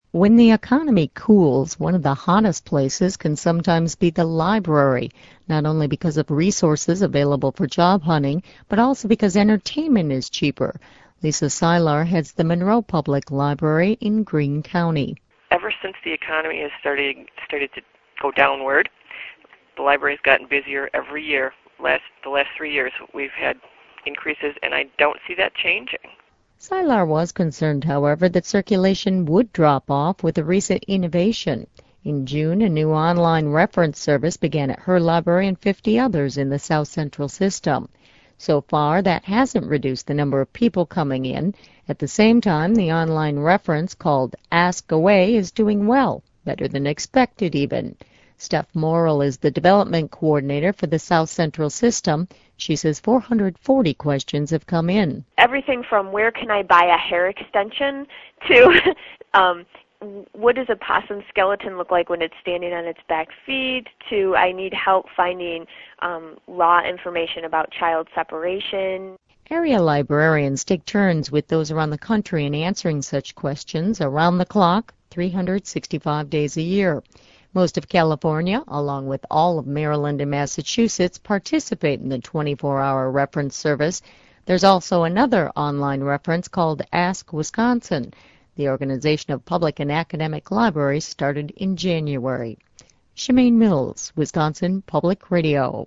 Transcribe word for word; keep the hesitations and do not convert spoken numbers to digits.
When the economy cools, one of the hottest places can sometimes be the library, not only because of resources available for job hunting, but also because entertainment is cheaper. Lisa Sylar heads the Monroe Public Library in Greene County. Ever since the economy has started started to go downward, the library has gotten busier every year. Last the last three years, we've had increases, and I don't see that changing. Sylar was concerned, however, that circulation would drop off with a recent innovation. In June, a new online reference service began at her library and fifty others in the South Central system. So far, that hasn't reduced the number of people coming in. At the same time, the online reference called Ask Away is doing well, better than expected even. Steph Morrill is the development coordinator for the South Central system. She says four hundred forty questions have come in. Everything from where can I buy a hair extension to um, what does a possum skeleton look like when it's standing on its back feet, to I need help finding um, law information about child separation. Area librarians take turns with those around the country in answering such questions around the clock, three hundred sixty-five days a year. Most of California, along with all of Maryland and Massachusetts, participate in the twenty-four hour reference service. There's also another online reference called Ask Wisconsin. The Organization of Public and Academic Libraries started in January. Shemaine Mills, Wisconsin Public Radio.